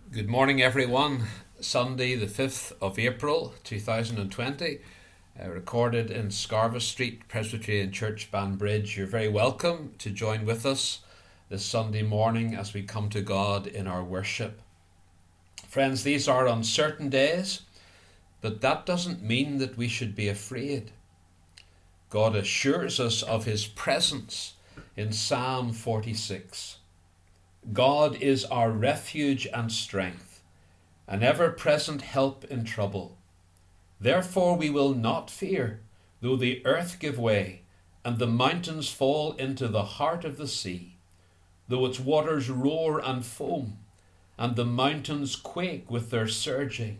Good morning, everyone. Sunday, the 5th of April 2020, recorded in Scarva Street Presbyterian Church, Banbridge. You're very welcome to join with us this Sunday morning as we come to God in our worship. Friends, these are uncertain days, but that doesn't mean that we should be afraid. God assures us of His presence in Psalm 46. God is our refuge and strength, an ever-present help in trouble. Therefore we will not fear, though the earth give way, and the mountains fall into the heart of the sea, though its waters roar and foam, and the mountains quake with their surging.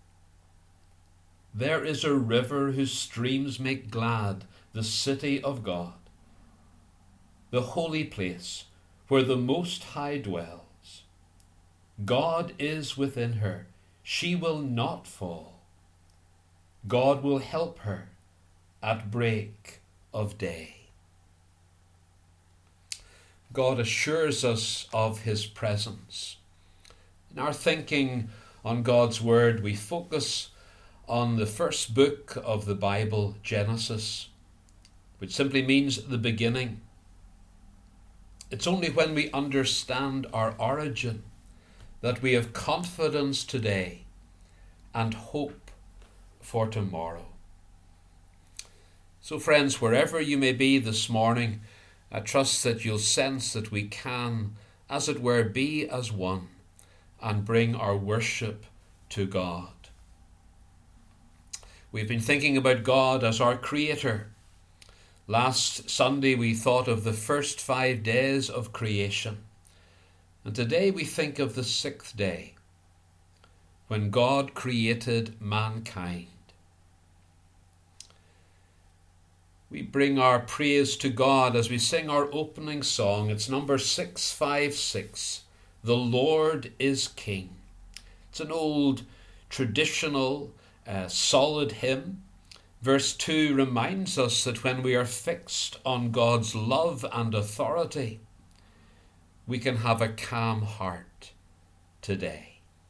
There is a river whose streams make glad the city of God, the holy place, where the Most High dwells. God is within her, she will not fall. God will help her at break of day. God assures us of His presence. In our thinking on God's Word, we focus on the first book of the Bible, Genesis, which simply means the beginning. It's only when we understand our origin that we have confidence today and hope for tomorrow. So friends, wherever you may be this morning, I trust that you'll sense that we can, as it were, be as one and bring our worship to God. We've been thinking about God as our Creator. Last Sunday we thought of the first 5 days of creation, and today we think of the 6th day, when God created mankind. We bring our praise to God as we sing our opening song. It's number 656, The Lord is King. It's an old traditional solid hymn. Verse 2 reminds us that when we are fixed on God's love and authority, we can have a calm heart today.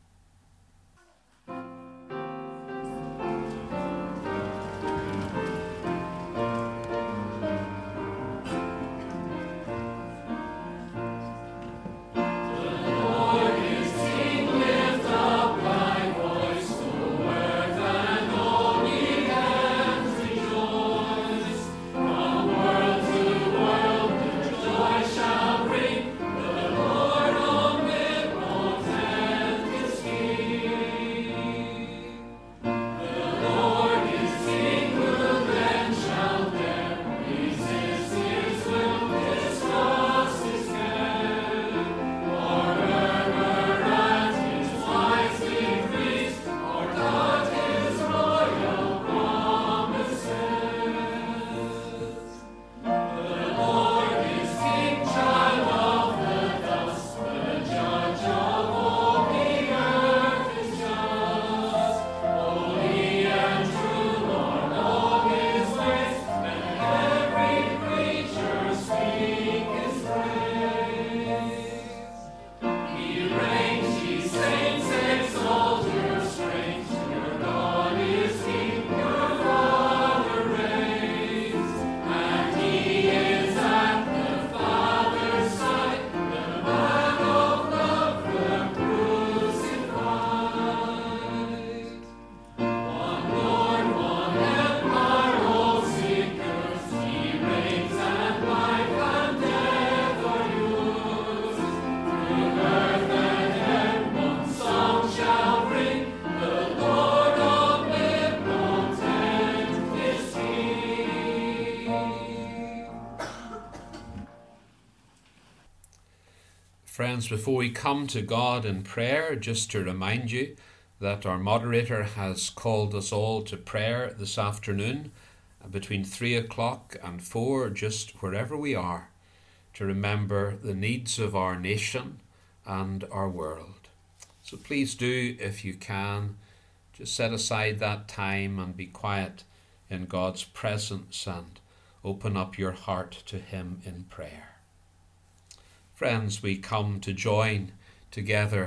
Friends, before we come to God in prayer, just to remind you that our moderator has called us all to prayer this afternoon between 3 o'clock and 4, just wherever we are, to remember the needs of our nation and our world. So please do, if you can, just set aside that time and be quiet in God's presence and open up your heart to Him in prayer. Friends, we come to join together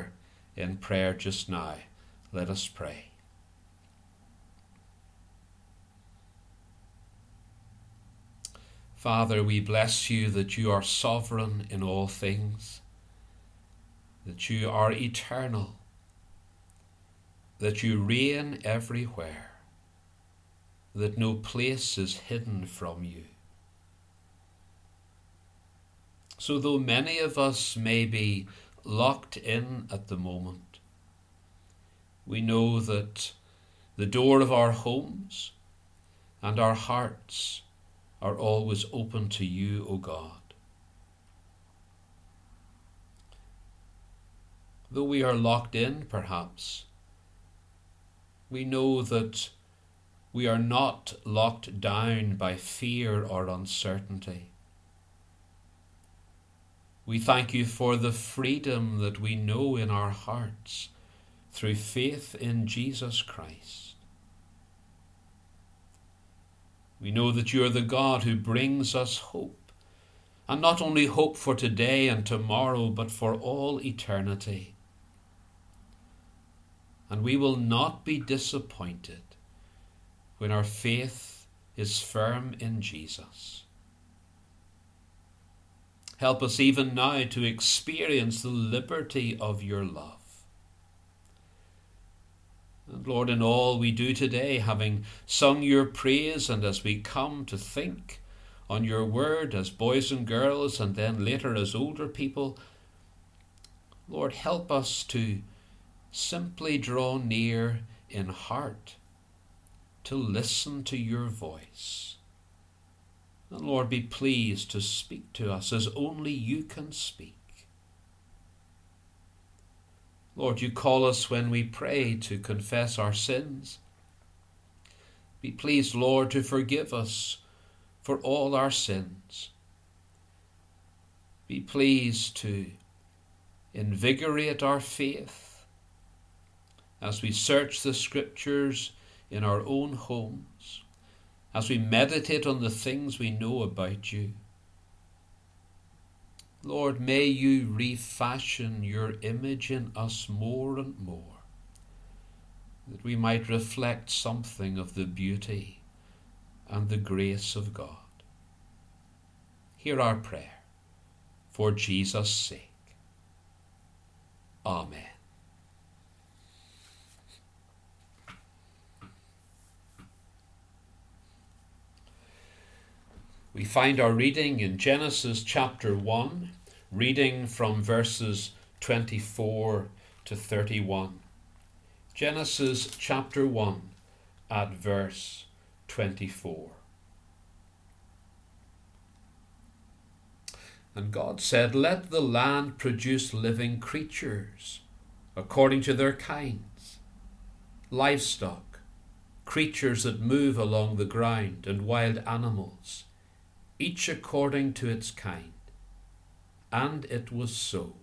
in prayer just now. Let us pray. Father, we bless you that you are sovereign in all things, that you are eternal, that you reign everywhere, that no place is hidden from you. So though many of us may be locked in at the moment, we know that the door of our homes and our hearts are always open to you, O God. Though we are locked in, perhaps, we know that we are not locked down by fear or uncertainty. We thank you for the freedom that we know in our hearts through faith in Jesus Christ. We know that you are the God who brings us hope, and not only hope for today and tomorrow, but for all eternity. And we will not be disappointed when our faith is firm in Jesus. Help us even now to experience the liberty of your love. And Lord, in all we do today, having sung your praise, and as we come to think on your word as boys and girls, and then later as older people, Lord, help us to simply draw near in heart to listen to your voice. And Lord, be pleased to speak to us as only you can speak. Lord, you call us when we pray to confess our sins. Be pleased, Lord, to forgive us for all our sins. Be pleased to invigorate our faith as we search the Scriptures in our own homes, as we meditate on the things we know about you. Lord, may you refashion your image in us more and more, that we might reflect something of the beauty and the grace of God. Hear our prayer, for Jesus' sake. Amen. We find our reading in Genesis chapter 1, reading from verses 24 to 31. Genesis chapter 1 at verse 24. And God said, "Let the land produce living creatures according to their kinds, livestock, creatures that move along the ground, and wild animals, each according to its kind." And it was so.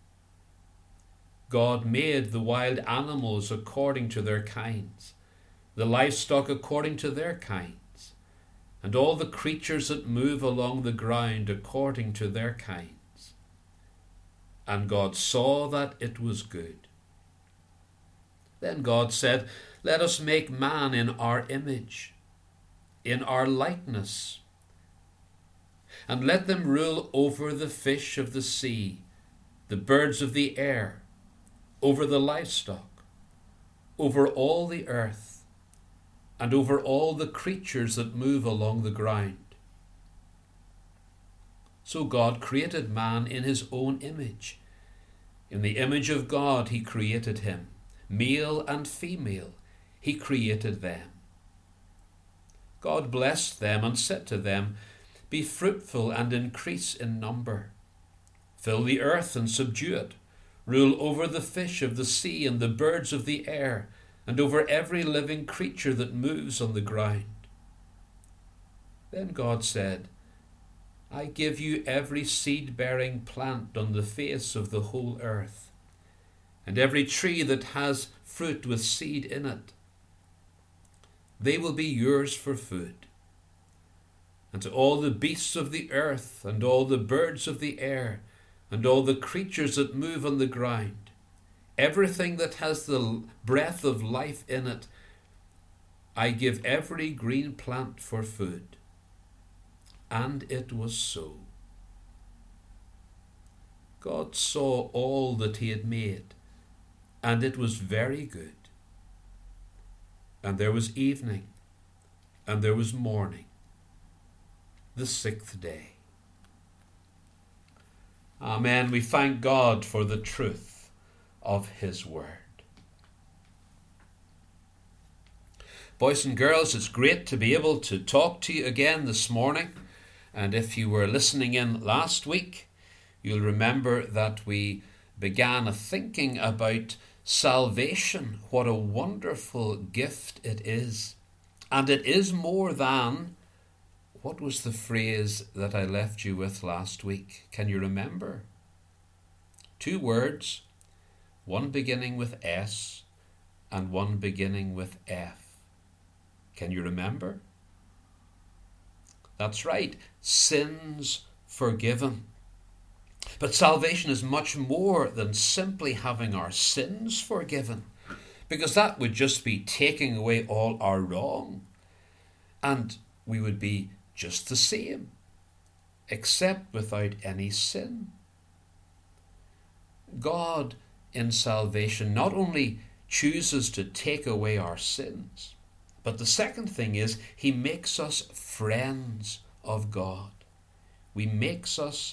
God made the wild animals according to their kinds, the livestock according to their kinds, and all the creatures that move along the ground according to their kinds. And God saw that it was good. Then God said, "Let us make man in our image, in our likeness, and let them rule over the fish of the sea, the birds of the air, over the livestock, over all the earth, and over all the creatures that move along the ground." So God created man in his own image. In the image of God he created him. Male and female he created them. God blessed them and said to them, "Be fruitful and increase in number. Fill the earth and subdue it. Rule over the fish of the sea and the birds of the air, and over every living creature that moves on the ground." Then God said, "I give you every seed-bearing plant on the face of the whole earth, and every tree that has fruit with seed in it. They will be yours for food. And to all the beasts of the earth, and all the birds of the air, and all the creatures that move on the ground, everything that has the breath of life in it. I give every green plant for food. And it was so. God saw all that he had made, and it was very good. And there was evening, and there was morning, the sixth day. Amen. We thank God for the truth of his word. Boys and girls, it's great to be able to talk to you again this morning. And if you were listening in last week, you'll remember that we began thinking about salvation, what a wonderful gift it is. And it is more than, what was the phrase that I left you with last week? Can you remember? 2 words, one beginning with S and one beginning with F. Can you remember? That's right, sins forgiven. But salvation is much more than simply having our sins forgiven, because that would just be taking away all our wrong, and we would be just the same, except without any sin. God in salvation not only chooses to take away our sins, but the second thing is he makes us friends of God. He makes us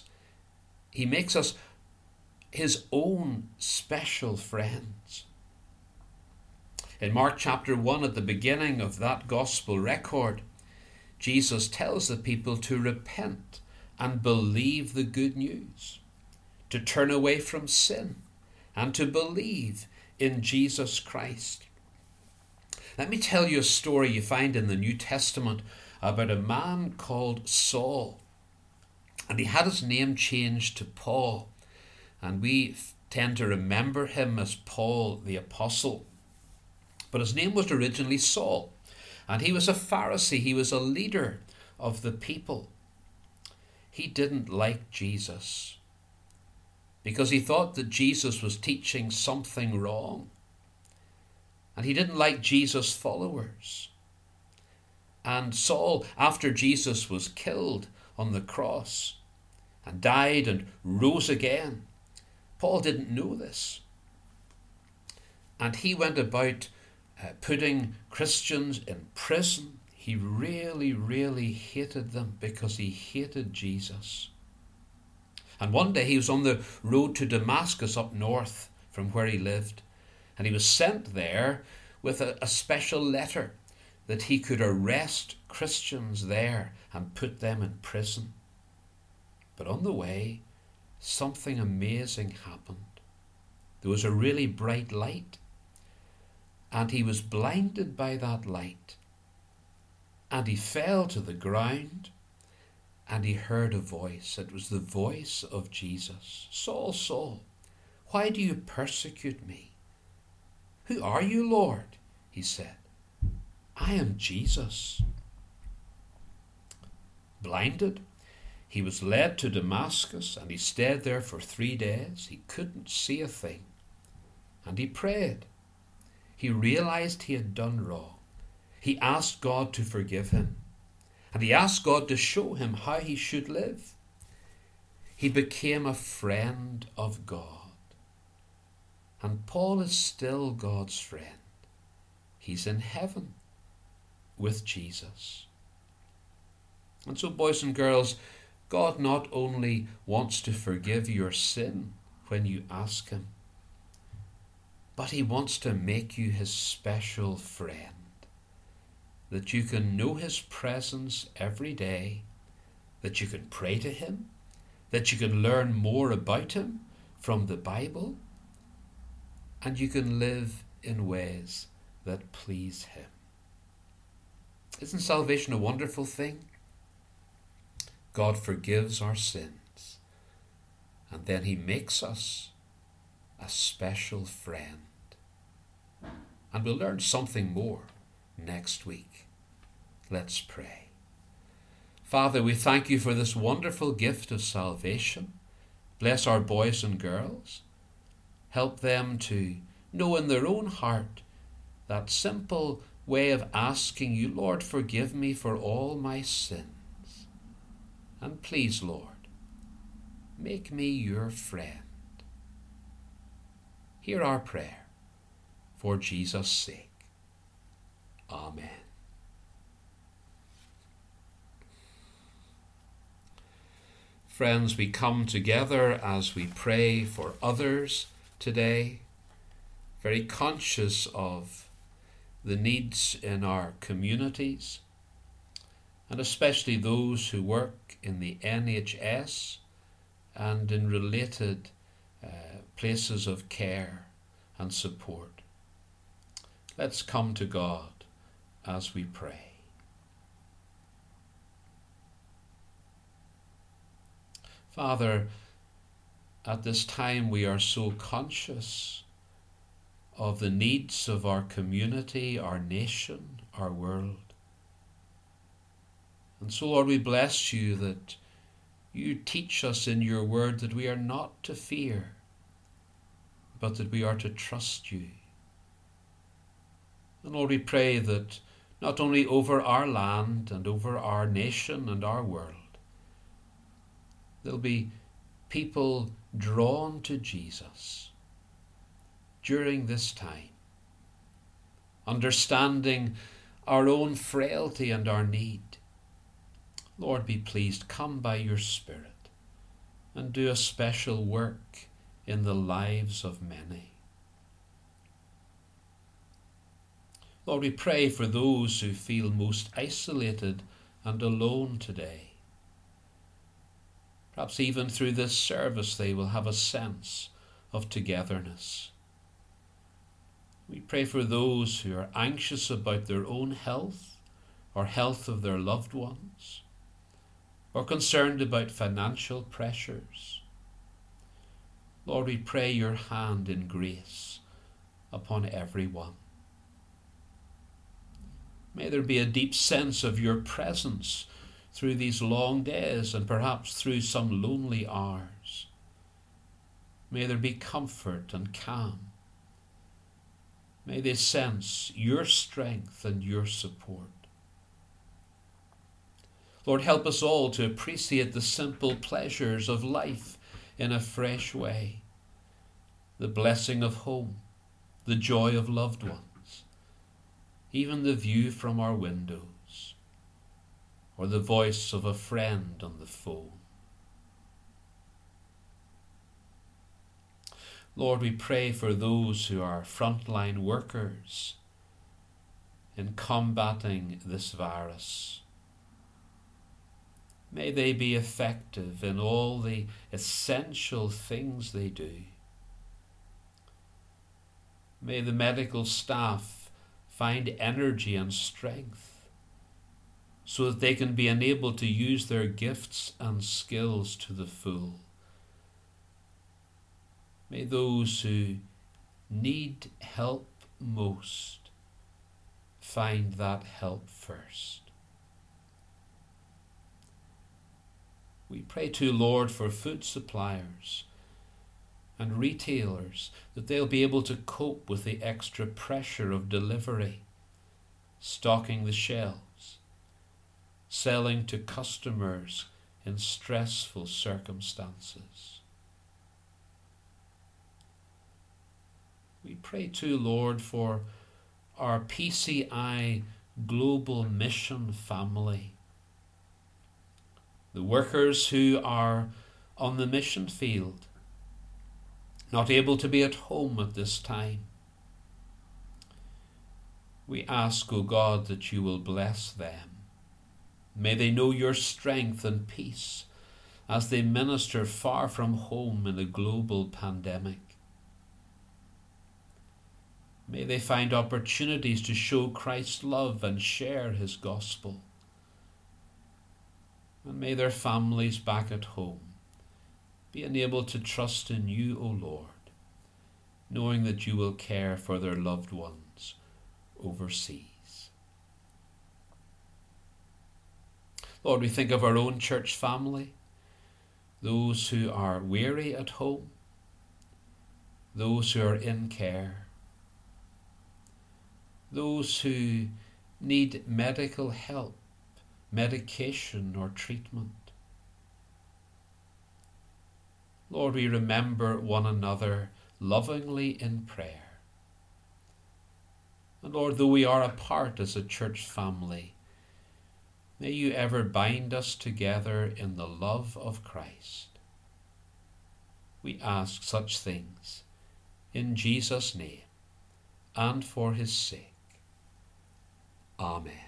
his own special friends. In Mark chapter 1, at the beginning of that gospel record, Jesus tells the people to repent and believe the good news, to turn away from sin and to believe in Jesus Christ. Let me tell you a story you find in the New Testament about a man called Saul. And he had his name changed to Paul. And we tend to remember him as Paul the Apostle. But his name was originally Saul. And he was a Pharisee. He was a leader of the people. He didn't like Jesus because he thought that Jesus was teaching something wrong. And he didn't like Jesus' followers. And Saul, after Jesus was killed on the cross and died and rose again, Paul didn't know this. And he went about putting Christians in prison. He really, really hated them because he hated Jesus. And one day he was on the road to Damascus up north from where he lived. And he was sent there with a special letter that he could arrest Christians there and put them in prison. But on the way, something amazing happened. There was a really bright light, and he was blinded by that light. And he fell to the ground, and he heard a voice. It was the voice of Jesus. "Saul, Saul, why do you persecute me? Who are you, Lord?" he said. "I am Jesus." Blinded, he was led to Damascus, and he stayed there for 3 days. He couldn't see a thing. And he prayed. He realized he had done wrong. He asked God to forgive him. And he asked God to show him how he should live. He became a friend of God. And Paul is still God's friend. He's in heaven with Jesus. And so, boys and girls, God not only wants to forgive your sin when you ask him, but he wants to make you his special friend, that you can know his presence every day, that you can pray to him, that you can learn more about him from the Bible, and you can live in ways that please him. Isn't salvation a wonderful thing? God forgives our sins, and then he makes us a special friend. And we'll learn something more next week. Let's pray. Father, we thank you for this wonderful gift of salvation. Bless our boys and girls. help them to know in their own heart that simple way of asking you, Lord, forgive me for all my sins. And please, Lord, make me your friend. Hear our prayer for Jesus' sake. Amen. Friends, we come together as we pray for others today, very conscious of the needs in our communities, and especially those who work in the NHS and in related places of care and support. Let's come to God as we pray. Father, at this time we are so conscious of the needs of our community, our nation, our world. And so, Lord, we bless you that you teach us in your word that we are not to fear, but that we are to trust you. And Lord, we pray that not only over our land and over our nation and our world, there'll be people drawn to Jesus during this time, understanding our own frailty and our need. Lord, be pleased, come by your Spirit and do a special work in the lives of many. Lord, we pray for those who feel most isolated and alone today. Perhaps even through this service they will have a sense of togetherness. We pray for those who are anxious about their own health or health of their loved ones, or concerned about financial pressures. Lord, we pray your hand in grace upon everyone. May there be a deep sense of your presence through these long days and perhaps through some lonely hours. May there be comfort and calm. May they sense your strength and your support. Lord, help us all to appreciate the simple pleasures of life in a fresh way. The blessing of home, the joy of loved ones, even the view from our windows, or the voice of a friend on the phone. Lord, we pray for those who are frontline workers in combating this virus. May they be effective in all the essential things they do. May the medical staff find energy and strength so that they can be enabled to use their gifts and skills to the full. May those who need help most find that help first. We pray too, Lord, for food suppliers and retailers, that they'll be able to cope with the extra pressure of delivery, stocking the shelves, selling to customers in stressful circumstances. We pray too, Lord, for our PCI Global Mission family, the workers who are on the mission field, not able to be at home at this time. We ask, O God, that you will bless them. May they know your strength and peace as they minister far from home in a global pandemic. May they find opportunities to show Christ's love and share his gospel. And may their families back at home be enabled to trust in you, O Lord, knowing that you will care for their loved ones overseas. Lord, we think of our own church family, those who are weary at home, those who are in care, those who need medical help, medication or treatment. Lord, we remember one another lovingly in prayer. And Lord, though we are apart as a church family, may you ever bind us together in the love of Christ. We ask such things in Jesus' name and for his sake. Amen.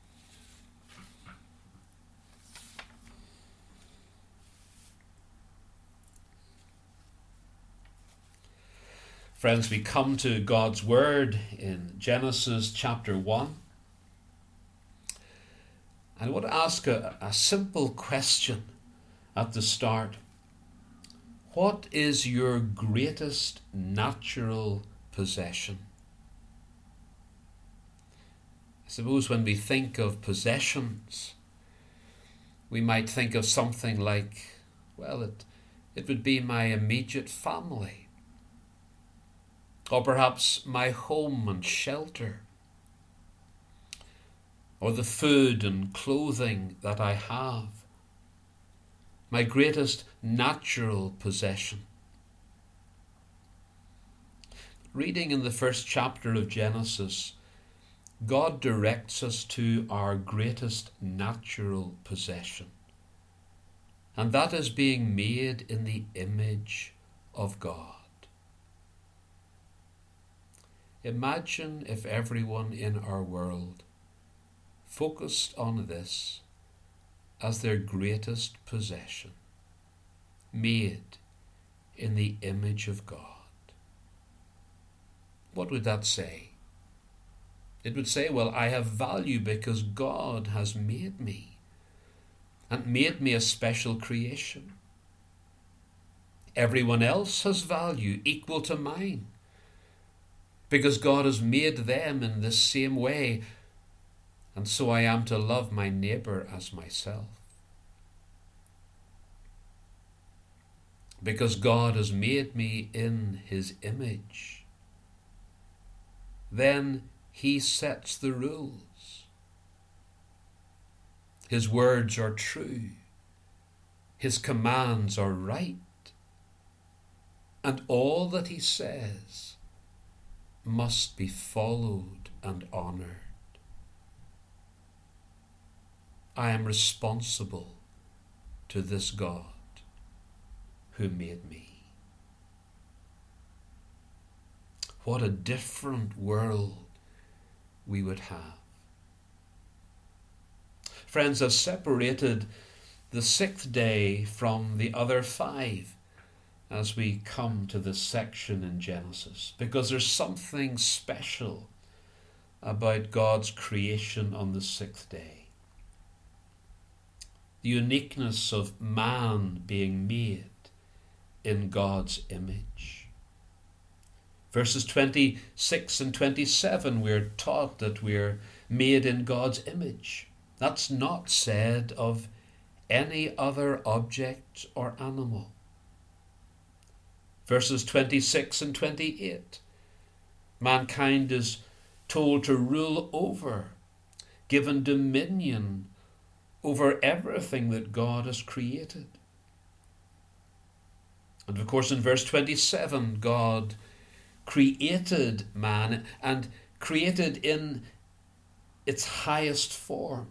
Friends, we come to God's Word in Genesis chapter 1. I want to ask a simple question at the start. What is your greatest natural possession? I suppose when we think of possessions, we might think of something like, well, it would be my immediate family, or perhaps my home and shelter, or the food and clothing that I have, my greatest natural possession. Reading in the first chapter of Genesis, God directs us to our greatest natural possession, and that is being made in the image of God. Imagine if everyone in our world focused on this as their greatest possession, made in the image of God. What would that say? It would say, well, I have value because God has made me and made me a special creation. Everyone else has value equal to mine because God has made them in this same way, and so I am to love my neighbour as myself. Because God has made me in his image, then he sets the rules. His words are true. His commands are right. And all that he says must be followed and honoured. I am responsible to this God who made me. What a different world we would have. Friends, I've separated the 6th day from the other 5 as we come to this section in Genesis, because there's something special about God's creation on the 6th day. The uniqueness of man being made in God's image. Verses 26 and 27, we're taught that we're made in God's image. That's not said of any other object or animal. Verses 26 and 28, mankind is told to rule over, given dominion over everything that God has created. And of course in verse 27, God created man and created in its highest form.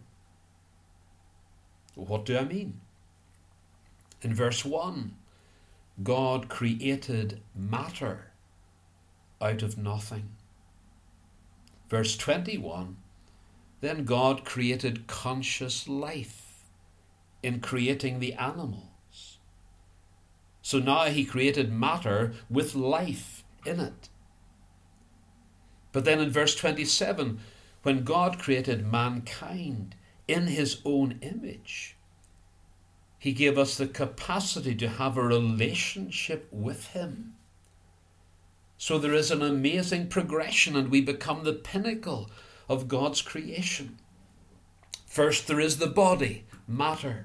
What do I mean? In verse 1, God created matter out of nothing. Verse 21, then God created conscious life in creating the animals. So now he created matter with life in it. But then in verse 27, when God created mankind in his own image, he gave us the capacity to have a relationship with him. So there is an amazing progression, and we become the pinnacle of God's creation. First, there is the body, matter.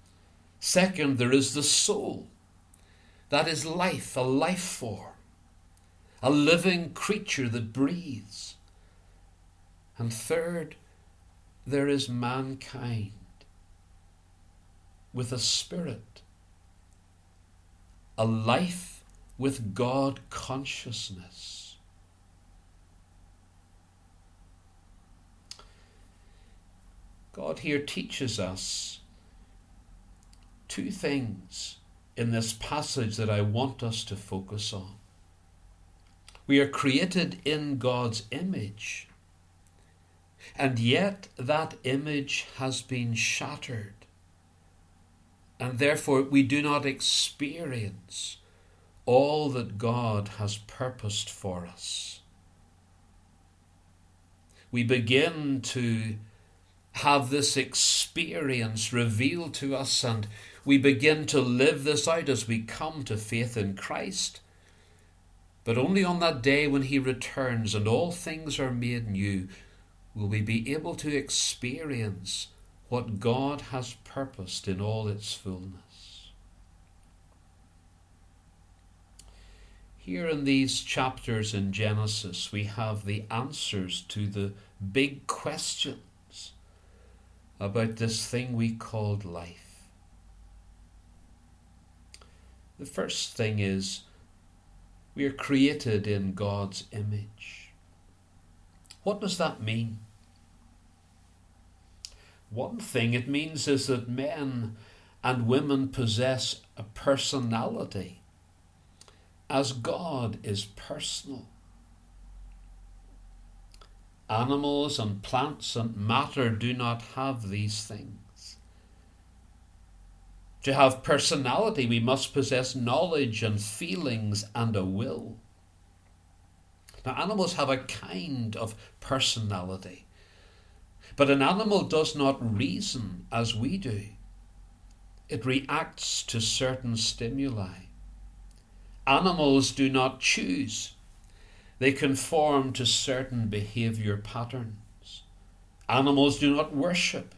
Second, there is the soul. That is life, a life form. a living creature that breathes. And third, there is mankind with a spirit, a life with God consciousness. God here teaches us two things in this passage that I want us to focus on. We are created in God's image, and yet that image has been shattered, and therefore we do not experience all that God has purposed for us. We begin to have this experience revealed to us, and we begin to live this out as we come to faith in Christ. But only on that day when he returns and all things are made new will we be able to experience what God has purposed in all its fullness. Here in these chapters in Genesis, we have the answers to the big questions about this thing we called life. The first thing is, we are created in God's image. What does that mean? One thing it means is that men and women possess a personality, as God is personal. Animals and plants and matter do not have these things. To have personality, we must possess knowledge and feelings and a will. Now, animals have a kind of personality, but an animal does not reason as we do. It reacts to certain stimuli. Animals do not choose. They conform to certain behavior patterns. Animals do not worship.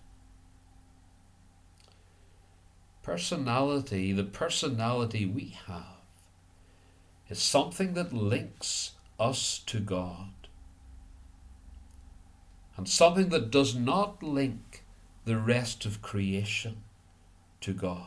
Personality, the personality we have, is something that links us to God, and something that does not link the rest of creation to God.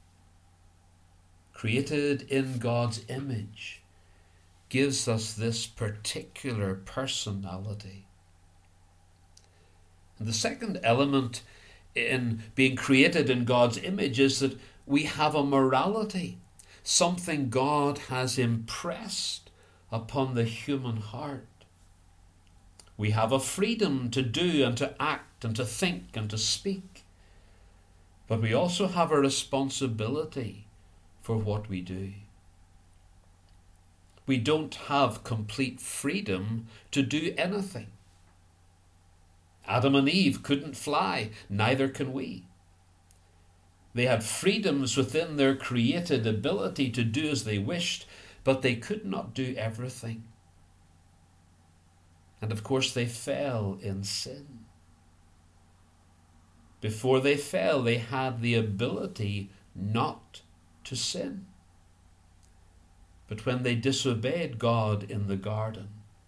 Created in God's image gives us this particular personality. And the second element in being created in God's image is that we have a morality, something God has impressed upon the human heart. We have a freedom to do and to act and to think and to speak, but we also have a responsibility for what we do. We don't have complete freedom to do anything. Adam and Eve couldn't fly, neither can we. They had freedoms within their created ability to do as they wished, but they could not do everything. And of course they fell in sin. Before they fell, they had the ability not to sin. But when they disobeyed God in the garden,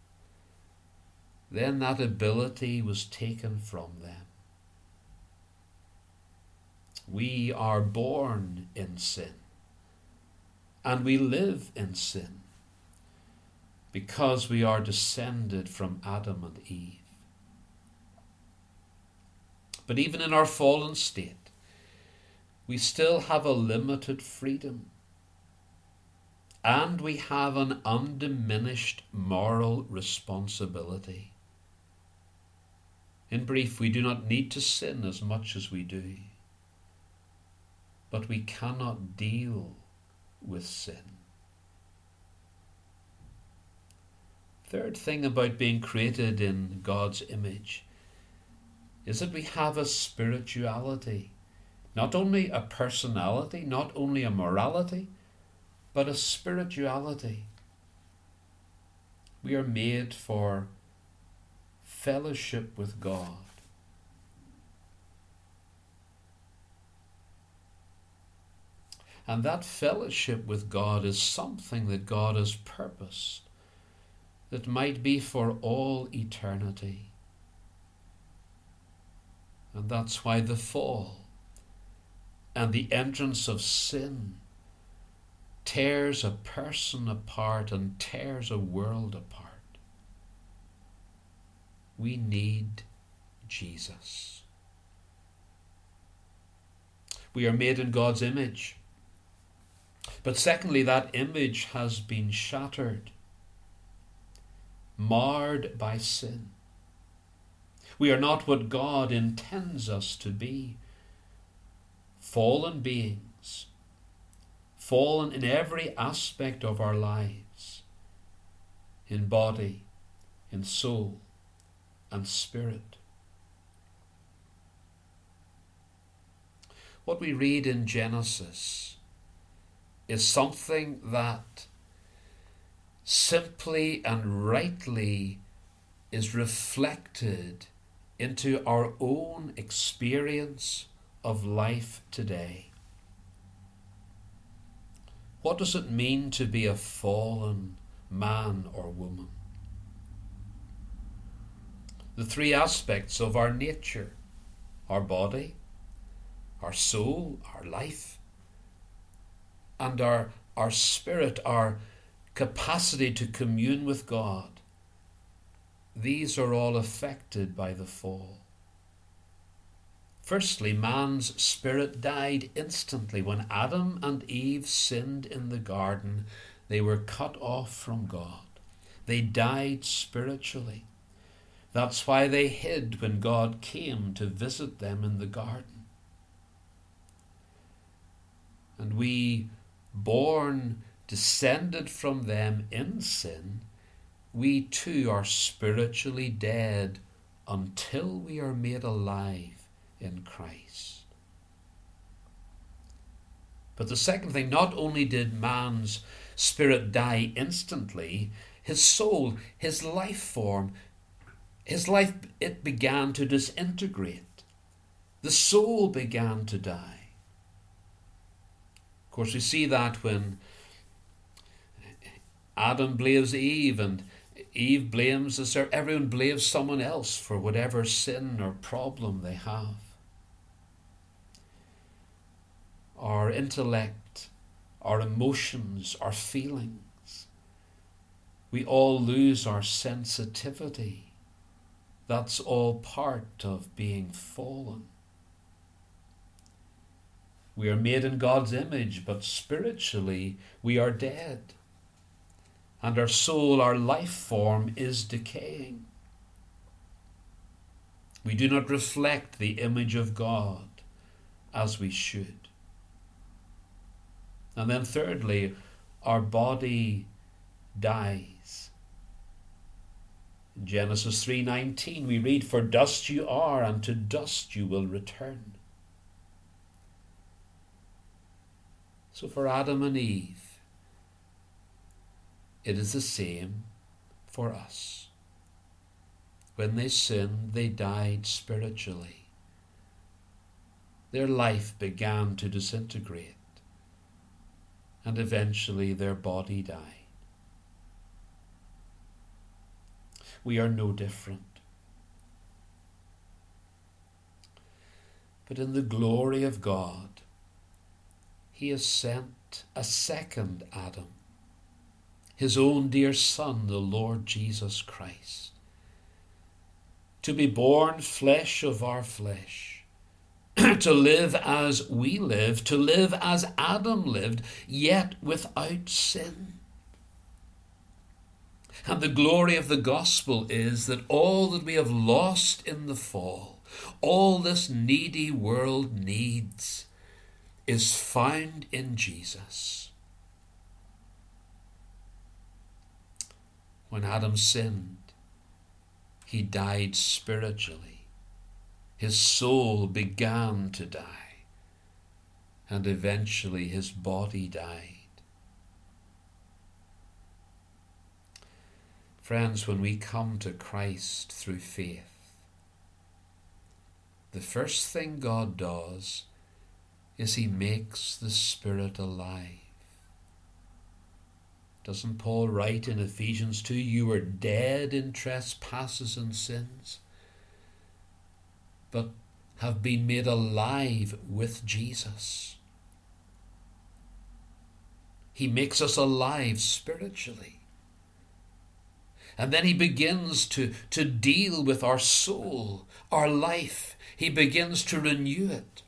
then that ability was taken from them. We are born in sin, and we live in sin because we are descended from Adam and Eve. But even in our fallen state, we still have a limited freedom, and we have an undiminished moral responsibility. In brief, we do not need to sin as much as we do, but we cannot deal with sin. Third thing about being created in God's image is that we have a spirituality, not only a personality, not only a morality, but a spirituality. We are made for fellowship with God. And that fellowship with God is something that God has purposed that might be for all eternity. And that's why the fall and the entrance of sin tears a person apart and tears a world apart. We need Jesus. We are made in God's image. But secondly, that image has been shattered, marred by sin. We are not what God intends us to be. Fallen beings, fallen in every aspect of our lives, in body, in soul, and spirit. What we read in Genesis is something that simply and rightly is reflected into our own experience of life today. What does it mean to be a fallen man or woman? The three aspects of our nature: our body, our soul, our life, and our spirit, our capacity to commune with God. These are all affected by the fall. Firstly, man's spirit died instantly. When Adam and Eve sinned in the garden, they were cut off from God. They died spiritually. That's why they hid when God came to visit them in the garden. And we, born, descended from them in sin, we too are spiritually dead until we are made alive in Christ. But the second thing, not only did man's spirit die instantly, his soul, his life form, his life, it began to disintegrate. The soul began to die. Of course, we see that when Adam blames Eve and Eve blames everyone blames someone else for whatever sin or problem they have. Our intellect, our emotions, our feelings, we all lose our sensitivity. That's all part of being fallen. We are made in God's image, but spiritually we are dead. And our soul, our life form, is decaying. We do not reflect the image of God as we should. And then thirdly, our body dies. In Genesis 3:19 we read, "For dust you are, and to dust you will return." So for Adam and Eve, it is the same for us. When they sinned, they died spiritually. Their life began to disintegrate, and eventually their body died. We are no different. But in the glory of God, He has sent a second Adam, His own dear Son, the Lord Jesus Christ, to be born flesh of our flesh, to live as we live, to live as Adam lived, yet without sin. And the glory of the gospel is that all that we have lost in the fall, all this needy world needs, is found in Jesus. When Adam sinned, he died spiritually. His soul began to die, and eventually his body died. Friends, when we come to Christ through faith, the first thing God does is He makes the Spirit alive. Doesn't Paul write in Ephesians 2, you were dead in trespasses and sins, but have been made alive with Jesus. He makes us alive spiritually. And then he begins to deal with our soul, our life. He begins to renew it.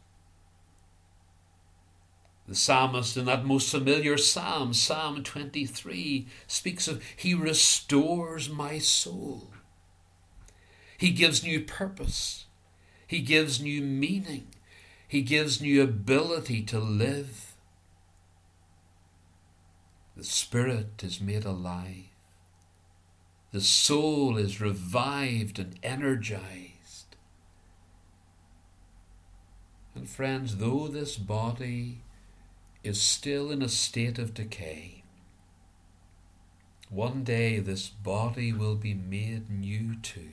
The psalmist in that most familiar psalm, Psalm 23, speaks of, he restores my soul. He gives new purpose. He gives new meaning. He gives new ability to live. The spirit is made alive. The soul is revived and energized. And friends, though this body is still in a state of decay, one day this body will be made new too.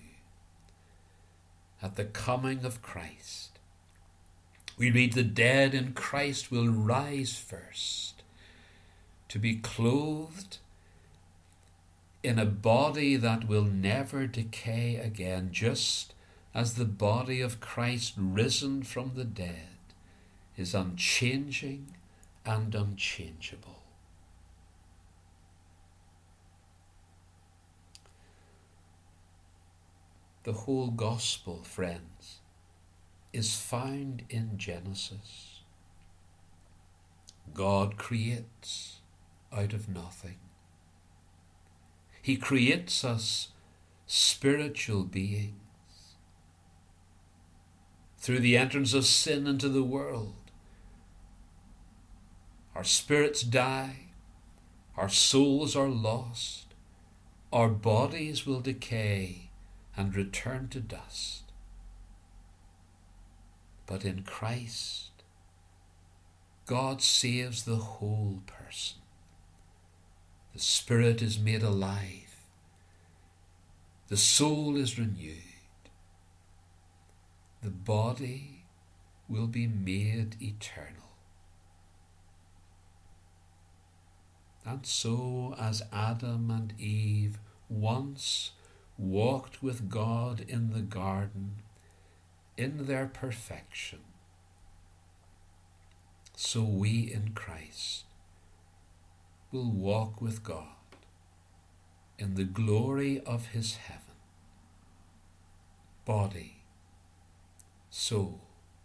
At the coming of Christ, we read the dead in Christ will rise first, to be clothed in a body that will never decay again, just as the body of Christ risen from the dead is unchanging and unchangeable. The whole gospel, friends, is found in Genesis. God creates out of nothing. He creates us spiritual beings. Through the entrance of sin into the world, our spirits die, our souls are lost, our bodies will decay and return to dust. But in Christ, God saves the whole person. The spirit is made alive. The soul is renewed. The body will be made eternal. And so, as Adam and Eve once walked with God in the garden in their perfection, so we in Christ will walk with God in the glory of his heaven, body, soul,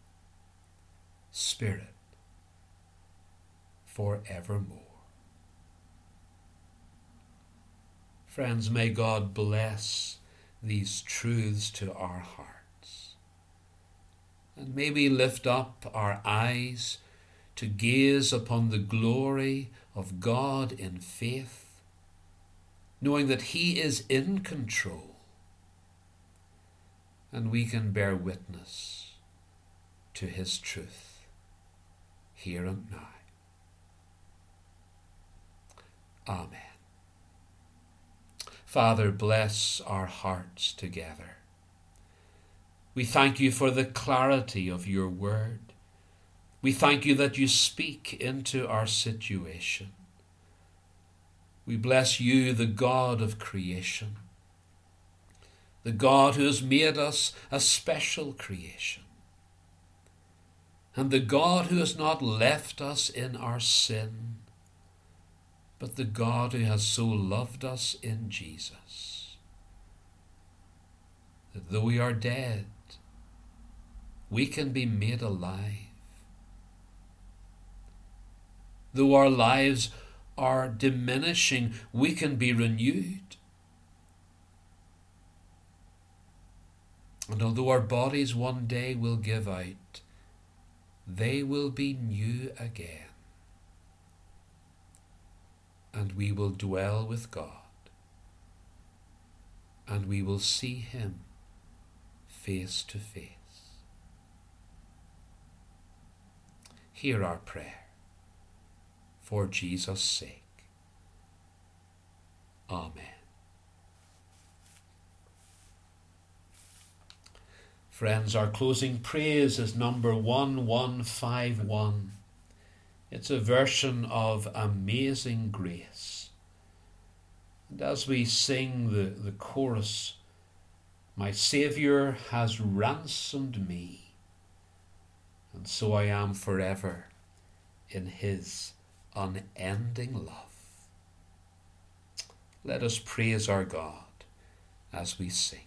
spirit, forevermore. Friends, may God bless these truths to our hearts. And may we lift up our eyes to gaze upon the glory of God in faith, knowing that he is in control, and we can bear witness to his truth here and now. Amen. Father, bless our hearts together. We thank you for the clarity of your word. We thank you that you speak into our situation. We bless you, the God of creation, the God who has made us a special creation, and the God who has not left us in our sin, but the God who has so loved us in Jesus, that though we are dead, we can be made alive. Though our lives are diminishing, we can be renewed. And although our bodies one day will give out, they will be new again. And we will dwell with God, and we will see him face to face. Hear our prayer for Jesus' sake. Amen. Friends, our closing praise is number 1151. It's a version of Amazing Grace. And as we sing the chorus, my Saviour has ransomed me, and so I am forever in his unending love. Let us praise our God as we sing.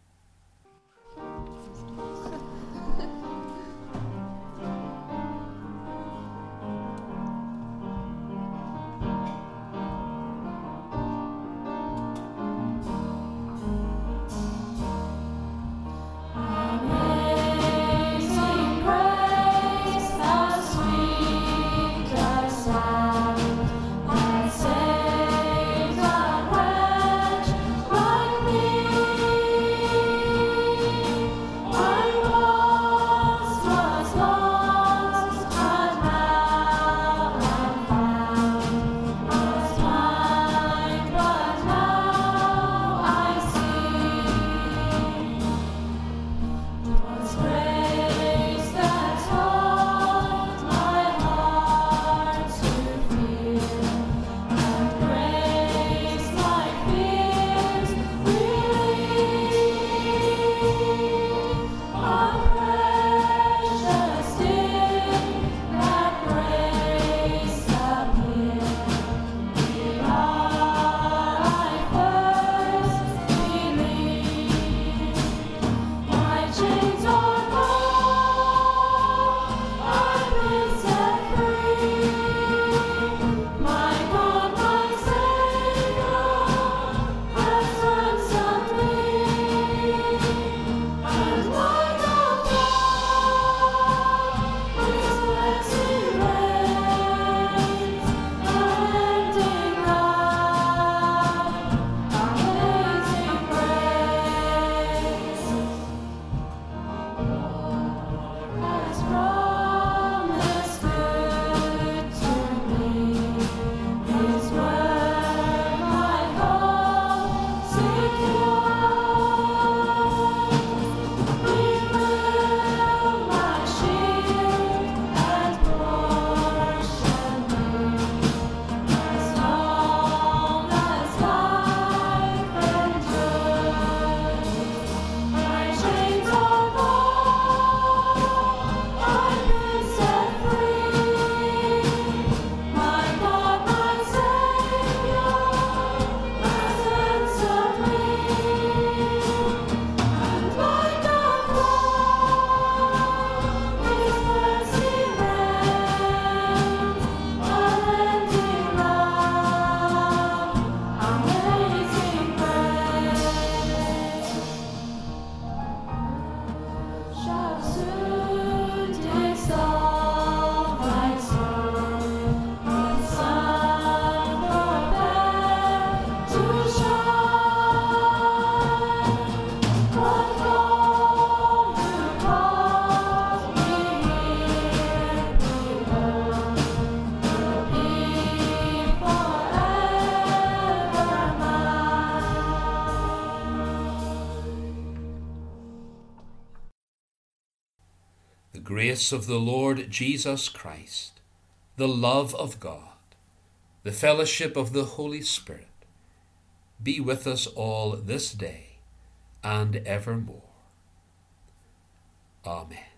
The grace of the Lord Jesus Christ, the love of God, the fellowship of the Holy Spirit, be with us all this day and evermore. Amen.